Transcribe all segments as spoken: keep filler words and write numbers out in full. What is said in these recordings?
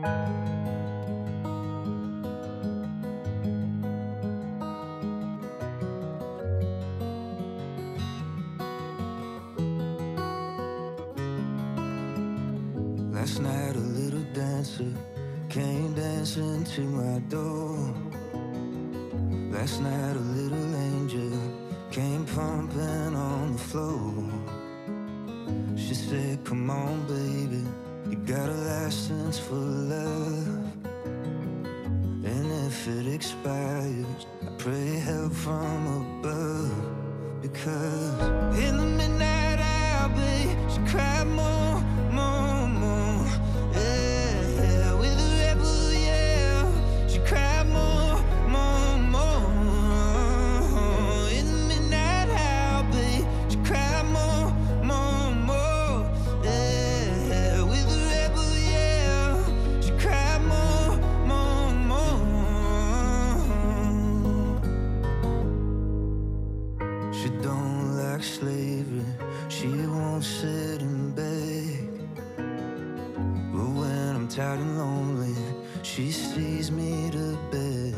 Last night a little dancer came dancing to my door. Last night a little angel came pumping on the floor. She said, come on baby, you got a license for love. And if it expires, I pray help from above. Because in the midnight hour, babe, she cried more, more, more. Yeah, with a rebel yell, she cried more, more, more. In the midnight hour, babe, she cried more, more, more. Yeah, with a rebel yell, she cried more, more, more. She don't like slavery, she won't sit and beg. But when I'm tired and lonely, she sees me to bed.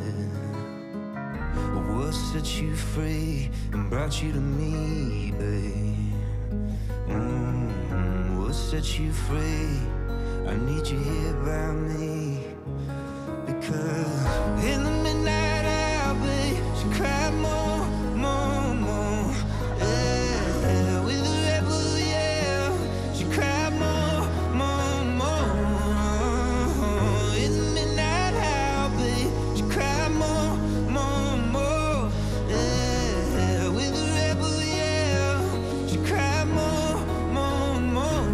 What set you free and brought you to me, babe? Mm-hmm. What set you free? I need you here by me. Because in the midnight hour, babe, she cried more, more, more. Yeah, with a rebel yell, she cried more, more, more. In the midnight hour, babe, she cried more, more, more. Yeah, with a rebel yell, she cried more, more, more.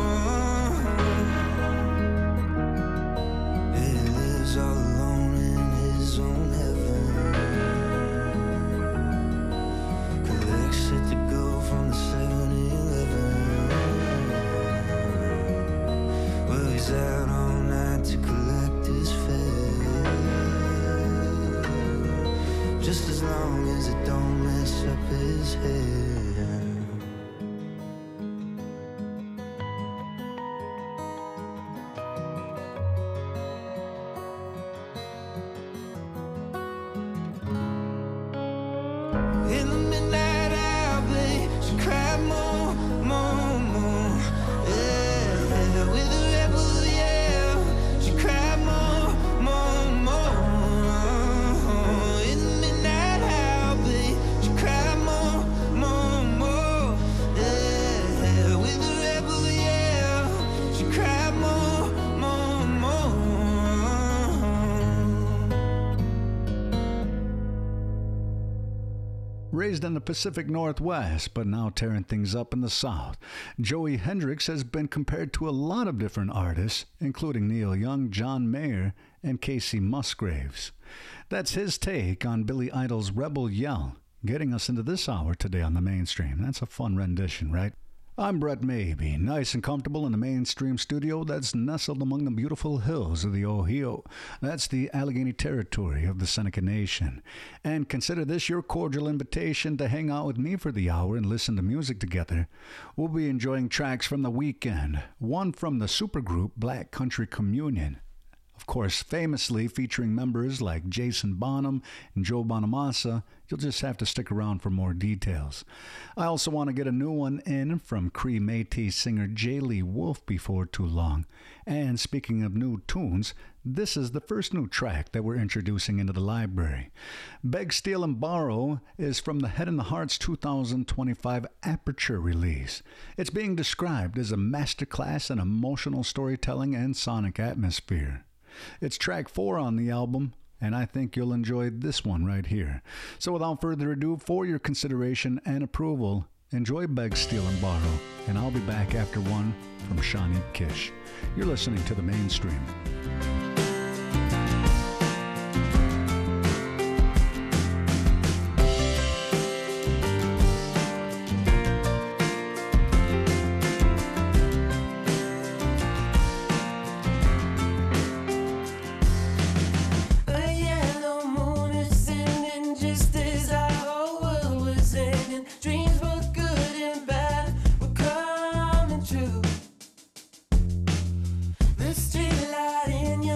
He lives all alone in his own heaven. Collects it to go from the seven eleven. Well, he's out all night to collect his fare. Just as long as it don't mess up his hair. In the midnight hour, babe, she cried more, more, more. Yeah, with a rebel yell, she cried more, more, more. In the midnight hour, babe, she cried more, more, more. Yeah, with a rebel yell, she cried more, more, more. Raised in the Pacific Northwest, but now tearing things up in the South, Joey Hendricks has been compared to a lot of different artists, including Neil Young, John Mayer, and Casey Musgraves. That's his take on Billy Idol's Rebel Yell, getting us into this hour today on the Mainstream. That's a fun rendition, right? I'm Brett Maybe, nice and comfortable in the Mainstream studio that's nestled among the beautiful hills of the Ohio. That's the Allegheny Territory of the Seneca Nation. And consider this your cordial invitation to hang out with me for the hour and listen to music together. We'll be enjoying tracks from The Weeknd, one from the supergroup Black Country Communion, of course, famously featuring members like Jason Bonham and Joe Bonamassa. You'll just have to stick around for more details. I also want to get a new one in from Cree Métis singer J. Lee Wolf before too long. And speaking of new tunes, this is the first new track that we're introducing into the library. Beg, Steal, and Borrow is from the Head and the Heart's two thousand twenty-five Aperture release. It's being described as a masterclass in emotional storytelling and sonic atmosphere. It's track four on the album, and I think you'll enjoy this one right here. So without further ado, for your consideration and approval, enjoy Beg, Steal, and Borrow, and I'll be back after one from Shawnee Kish. You're listening to The Mainstream. Street light in your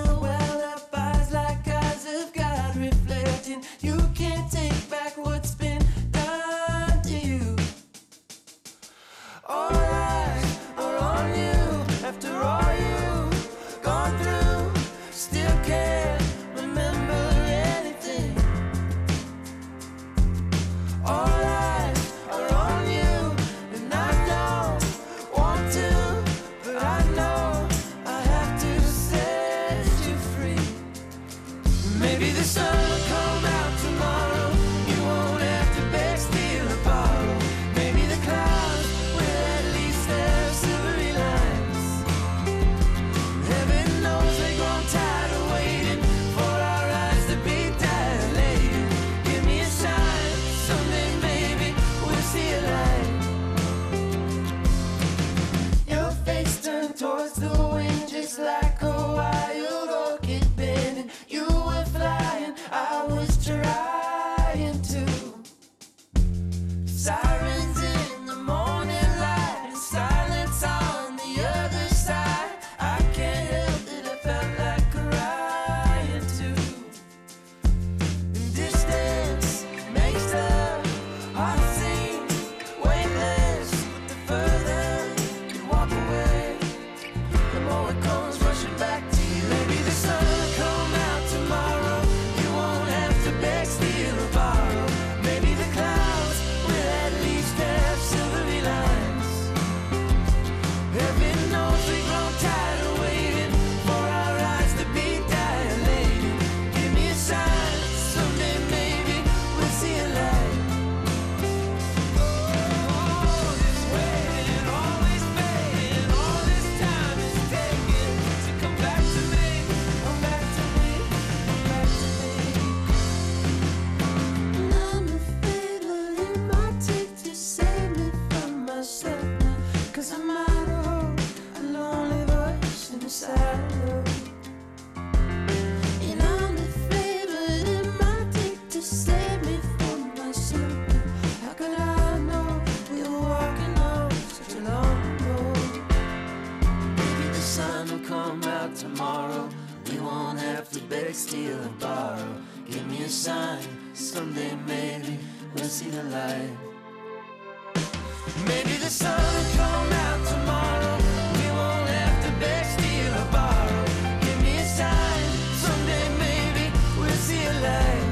tomorrow. We won't have to beg, steal, or borrow. Give me a sign, someday maybe we'll see the light. Maybe the sun will come out tomorrow. We won't have to beg, steal, or borrow. Give me a sign, someday maybe we'll see a light.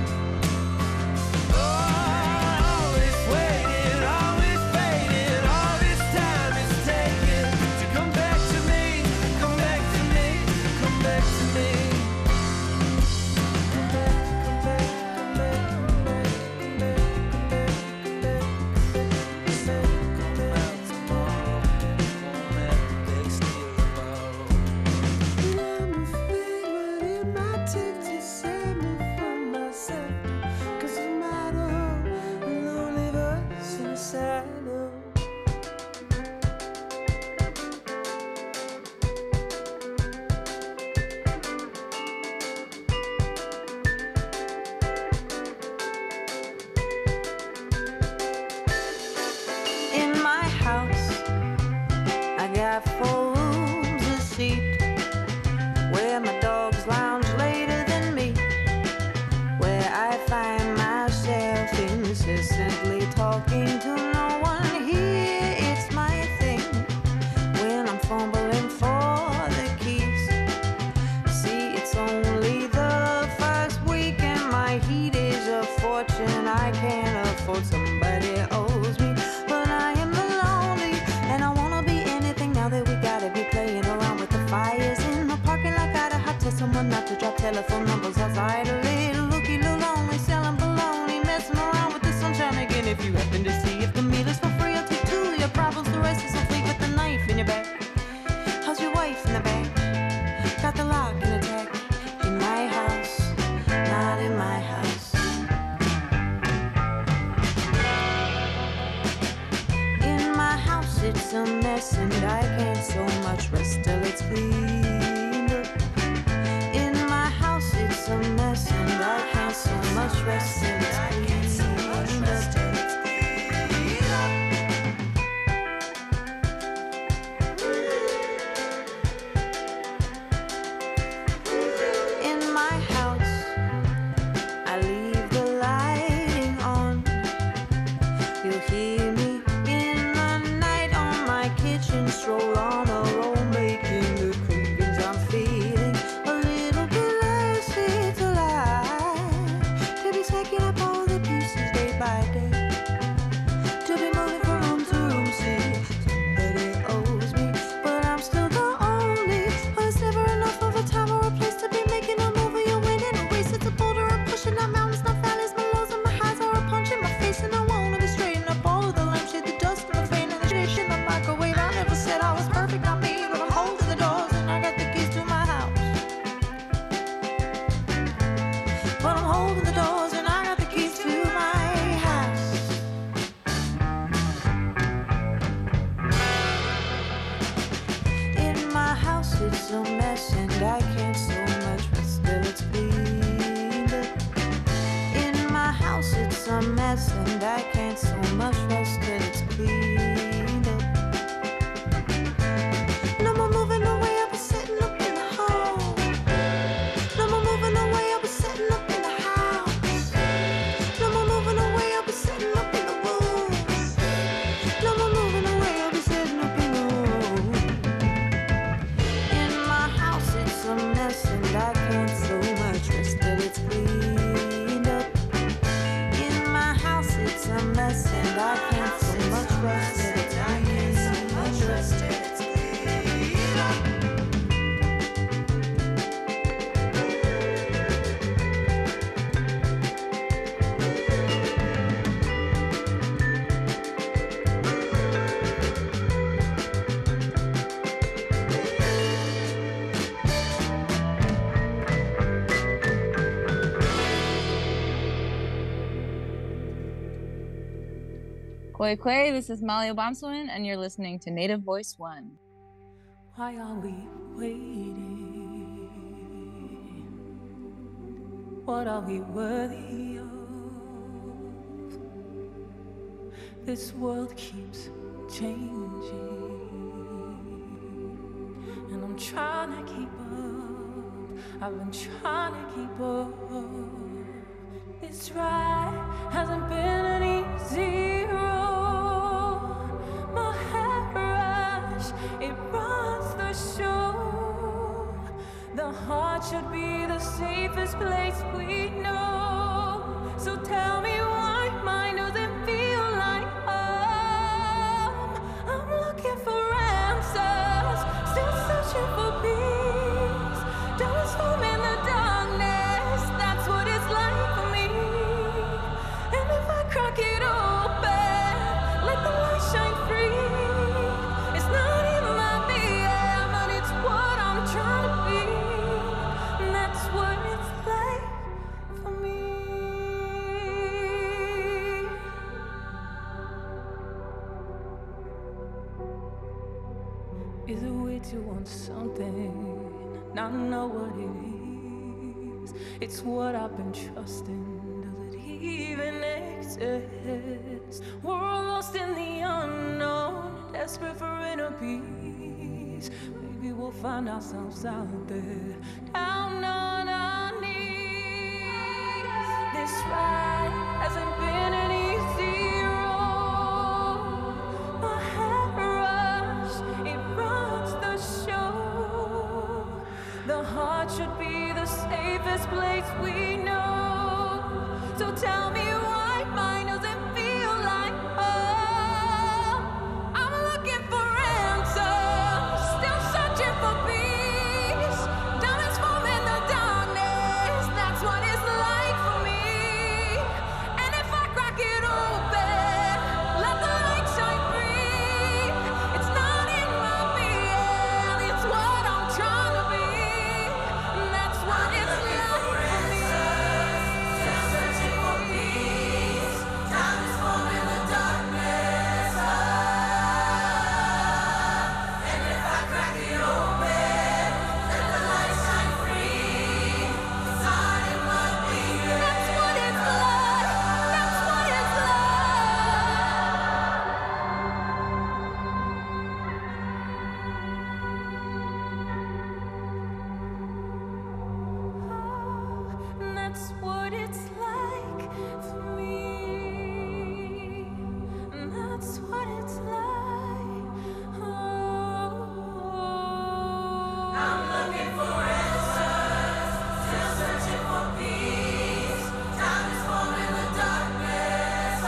Telephone numbers outside a little looky, little lonely, selling baloney, messing around with the sunshine again. If you happen to see if the meal is for free, I'll take two of your problems. The rest is complete with the knife in your back. How's your wife in the back? Got the lock and the tag in my house, not in my house. In my house, it's a mess, and I can't so much rest till it's clean. It's a mess and I can't so much rest till it's in my house, I leave the lighting on. You'll hear me in the night on my kitchen stroll on a roll, making the cravings I'm feeling. It's a mess and I can't so much rest till it's cleaned up. In my house it's a mess and I can't so much rest till it's cleaned up. No more moving away, I'll be sitting up in the hall. No more moving away, I'll be sitting up in the house. No more moving away, I'll be sitting up in the woods. No more moving away, I'll be sitting up in the woods. It's a mess and I can't so much rest till it's cleaned up. In my house it's a mess and I can't so much rest till it's cleaned up. Koi Koi, this is Molly Obamsawin, and you're listening to Native Voice One. Why are we waiting? What are we worthy of? This world keeps changing, and I'm trying to keep up. I've been trying to keep up. This ride hasn't been an easy road. My head rush, it runs the show. The heart should be the safest place we know. So tell me why mine doesn't feel like home. I'm looking for answers, still searching for peace. Don't storm in the darkness, that's what it's like for me. And if I crack it open, let the light shine free. It's not in my B M, but it's what I'm trying to be. And that's what it's like for me. Is it way to want something, not know what it is? It's what I've been trusting. Does it even exist? We're all lost in the unknown, desperate for inner peace. Maybe we'll find ourselves out there, down on our knees. This ride hasn't been an easy road. My head rush, it runs the show. The heart should be the safest place we know. So tell me why mine doesn't feel like home. I'm looking for answers, still searching for peace. Diamonds form in the darkness, that's what it's like for me. And if I crack it open, let the light shine free. It's not in my B M, it's what I'm trying to be. And that's what it's like for me. Still searching for peace. Diamonds form in the darkness. And if I crack it open, let the light shine free. It's not in my B M. That's what it's like. That's what it's like. And that's what it's like for me. And that's what it's like. Oh. I'm looking for answers, still searching for peace. Time is forming the darkness.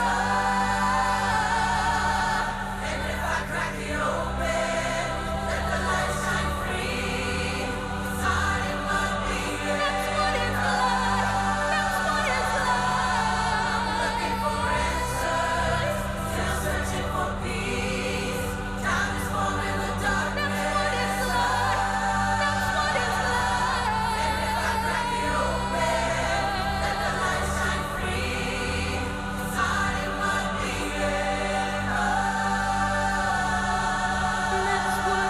And if I crack it open, let the light shine free. It's not in my B M. That's what it's like. That's what it's like. I'm looking for answers, still searching for peace. Time is forming the darkness. That's what it's like. That's what it's like. And if I crack it open, let the light shine free. It's not in my B M. That's what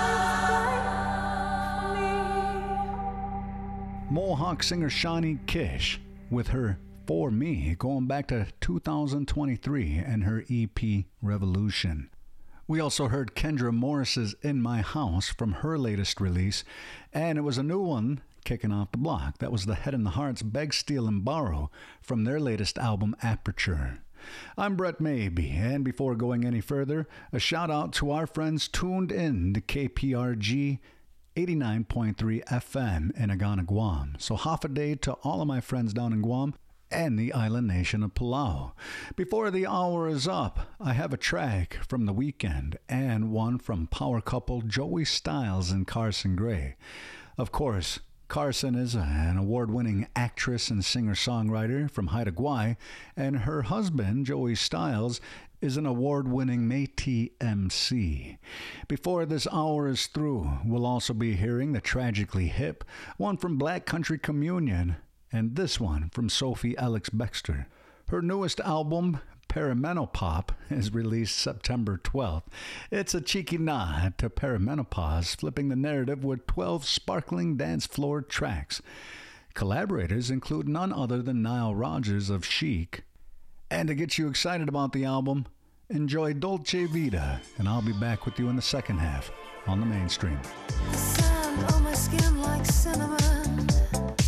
it's like for me. Mohawk singer Shawnee Kish with her For Me, going back to two thousand twenty-three and her E P Revolution. We also heard Kendra Morris's In My House from her latest release, and it was a new one kicking off the block. That was the Head and the Heart's Beg, Steal, and Borrow from their latest album, Aperture. I'm Brett Maybe, and before going any further, a shout out to our friends tuned in to K P R G eighty-nine point three F M in Agana, Guam. So half a day to all of my friends down in Guam and the island nation of Palau. Before the hour is up, I have a track from The Weeknd and one from power couple Joey Styles and Carson Gray. Of course, Carson is an award-winning actress and singer-songwriter from Haida Gwaii, and her husband, Joey Styles, is an award-winning Métis M C. Before this hour is through, we'll also be hearing the Tragically Hip, one from Black Country Communion, and this one from Sophie Alex Bextor. Her newest album, Perimenopop, is released September twelfth. It's a cheeky nod to perimenopause, flipping the narrative with twelve sparkling dance floor tracks. Collaborators include none other than Nile Rodgers of Chic. And to get you excited about the album, enjoy Dolce Vita, and I'll be back with you in the second half on the Mainstream. The sun on my skin like cinnamon.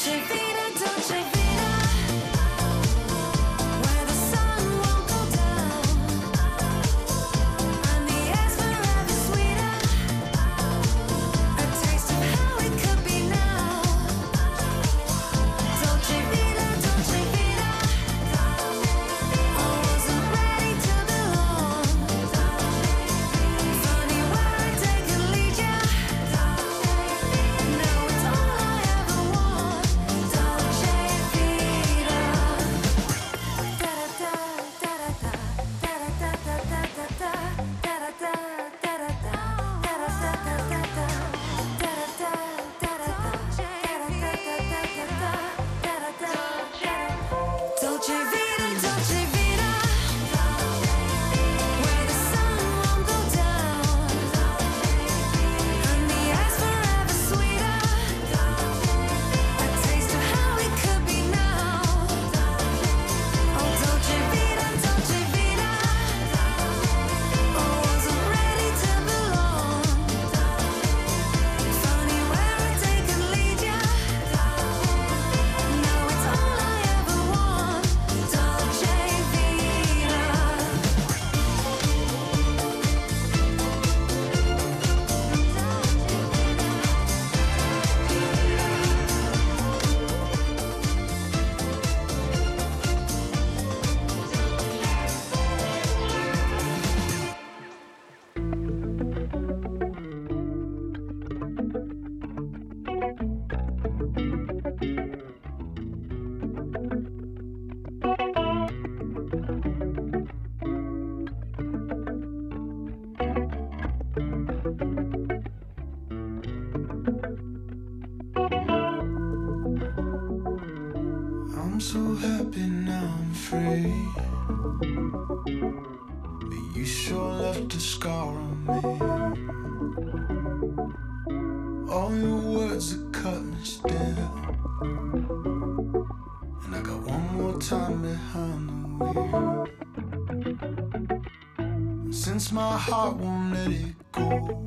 I'm so happy now I'm free, but you sure left a scar on me. All your words are cut me still, and I got one more time behind the wheel. Since my heart won't let it go,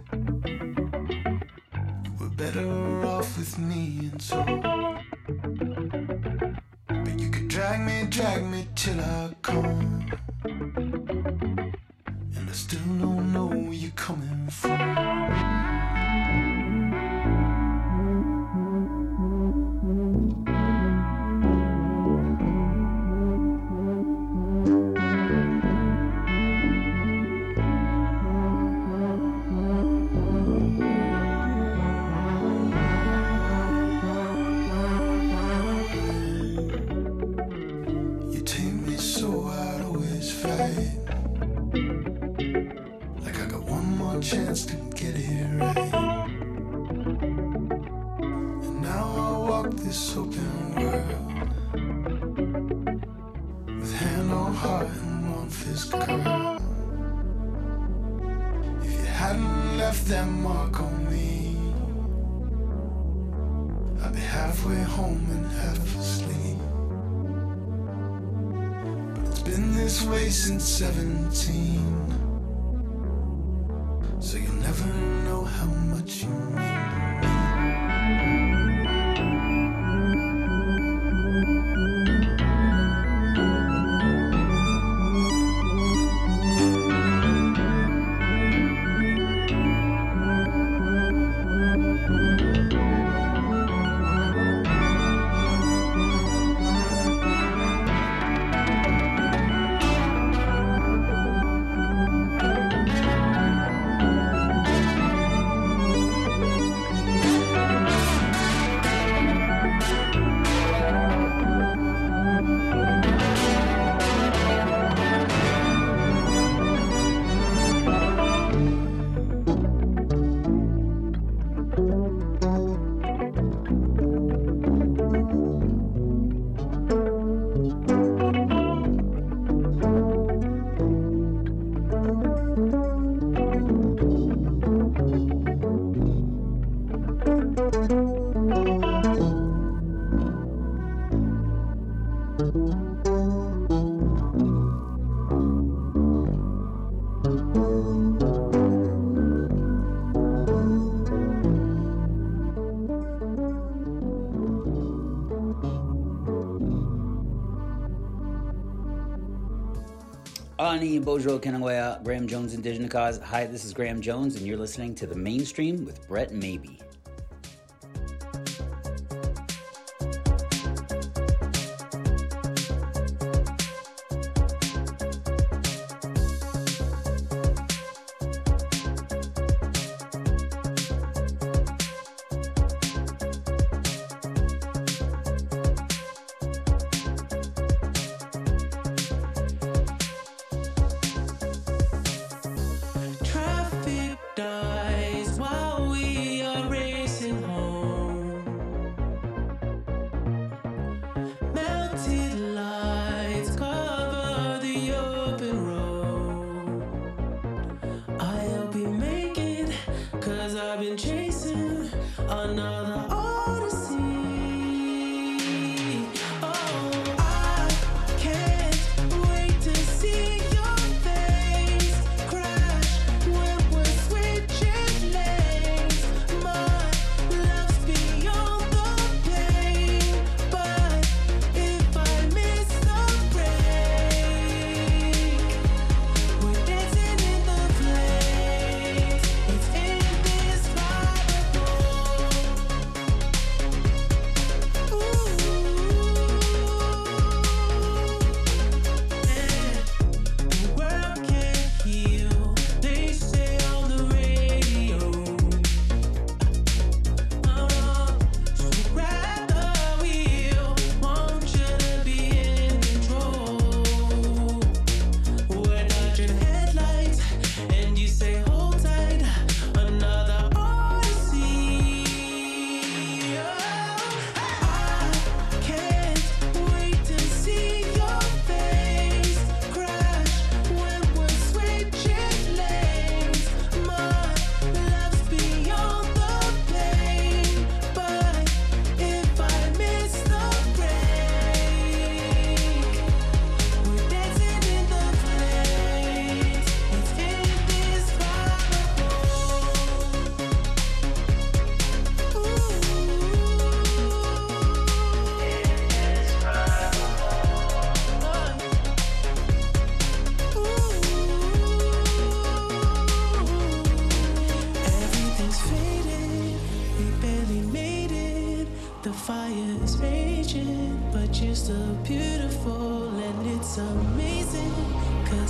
we're better off with me and so. But you could drag me, drag me till I come, and I still don't know where you're coming from. Chance to get it right, and now I walk this open world with hand on heart and one fist curl. If you hadn't left that mark on me, I'd be halfway home and half asleep. But it's been this way since seventeen, so you'll never know how much you mean to Ani Bojo Kenangoya, Graham Jones, Indigenous Cause. Hi, this is Graham Jones, and you're listening to The Mainstream with Brett Maybe.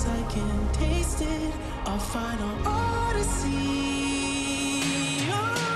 Our final odyssey. Oh.